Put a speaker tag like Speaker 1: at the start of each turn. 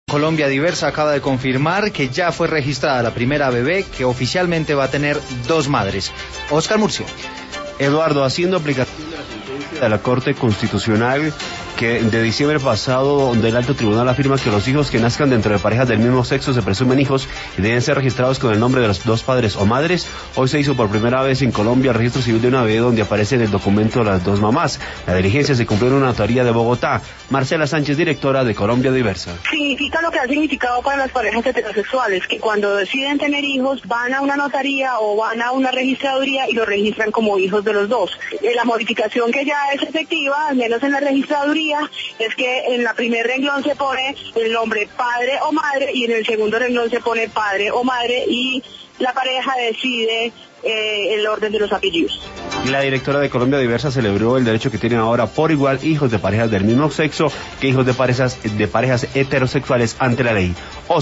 Speaker 1: Colombia Diversa acaba de confirmar que ya fue registrada la primera bebé que oficialmente va a tener 2 madres. Oscar Murcia.
Speaker 2: Eduardo, haciendo aplicación de la sentencia de la Corte Constitucional que de diciembre pasado, donde el Alto Tribunal afirma que los hijos que nazcan dentro de parejas del mismo sexo se presumen hijos y deben ser registrados con el nombre de los 2 padres o madres, hoy se hizo por primera vez en Colombia el registro civil de una bebé donde aparece en el documento las 2 mamás. La diligencia se cumplió en una notaría de Bogotá. Marcela Sánchez, directora de Colombia Diversa.
Speaker 3: Significa lo que ha significado para las parejas heterosexuales, que cuando deciden tener hijos van a una notaría o van a una registraduría y lo registran como hijos de los 2. La modificación que ya es efectiva, al menos en la registraduría, es que en la primer renglón se pone el nombre padre o madre y en el segundo renglón se pone padre o madre y la pareja decide el orden de los apellidos.
Speaker 2: La directora de Colombia Diversa celebró el derecho que tienen ahora por igual hijos de parejas del mismo sexo que hijos de parejas heterosexuales ante la ley.